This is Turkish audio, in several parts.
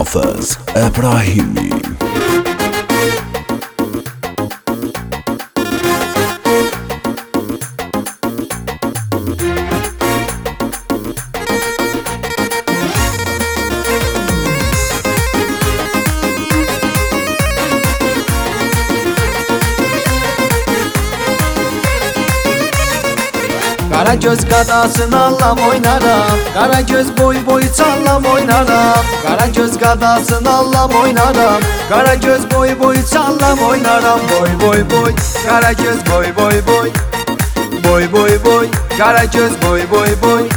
Hafız İbrahimi. Kara göz qadasını allam oynaram, Kara göz boy boy çallam oynaram, Kara göz qadasını allam oynaram, Kara göz boy boy çallam oynaram. Boy boy boy, Kara göz boy boy boy, boy boy boy, Kara göz boy boy boy.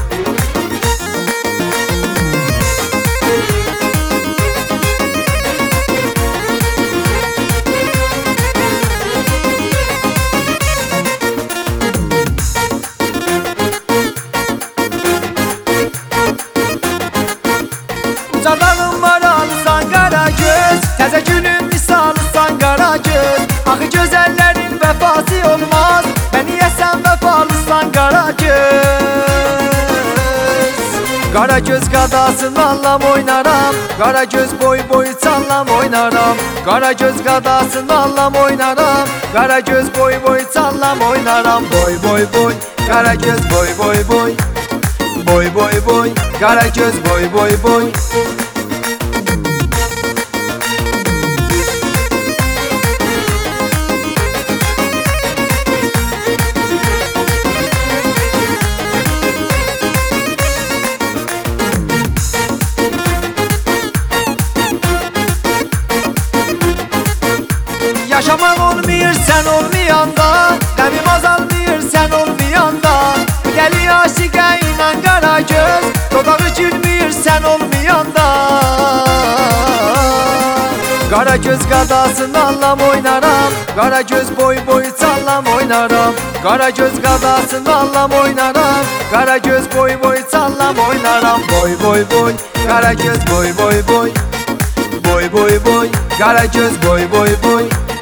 Ucadağın var alsan qara göz, təzə günün misalsan qara göz. Axı gözəllərin vəfası olmaz, mən niyəsən vəfalısan qara göz. Qara göz qadasını allam oynaram, Qara göz boy boy çallam oynaram, Qara göz qadasını allam oynaram, Qara göz boy boy çallam oynaram. Boy boy boy, Qara göz boy boy boy, boy boy boy, Qara göz boy boy boy. Yaşamak olmuyor sen olmayanda, qəmim azalmıyor sen olmayanda. Deli aşıqa ilə qara göz, dodağı gülmüyor sen olmayanda. Qara göz qadasını allam oynaram, Qara göz boy boy çallam oynaram, Qara göz qadasını allam oynaram, Qara göz boy boy çallam oynaram. Boy boy boy, Qara göz boy boy boy, boy boy boy, Qara göz boy boy boy.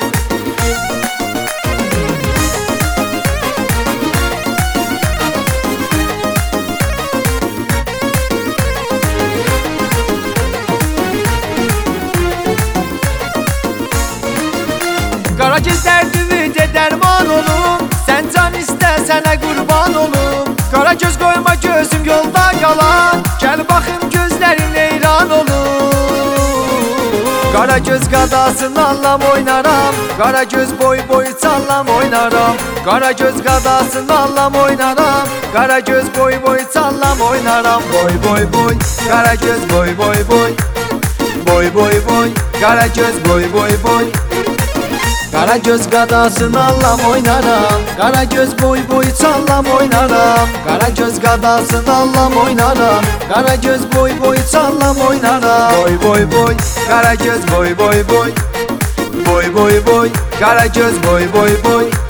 Qara gözlər düvüdə dərman olum, sən can istə sənə qurban olum. Qara göz qoyma gözüm yolda qalan, gəl baxım gözlərin eyran olum. Qara göz qadasını allam oynaram, Qara göz boy boy çallam oynaram, Qara göz qadasını allam oynaram, Qara göz boy boy çallam oynaram. Boy boy boy, Qara göz boy boy boy, boy boy boy, Qara göz boy boy boy. Qara göz qadasını allam oynaram, Qara göz boy boy çallam oynaram, Qara göz qadasını allam oynaram, Qara göz boy boy çallam oynaram. Boy boy boy, Qara göz boy boy boy, boy boy boy, Qara göz boy boy boy.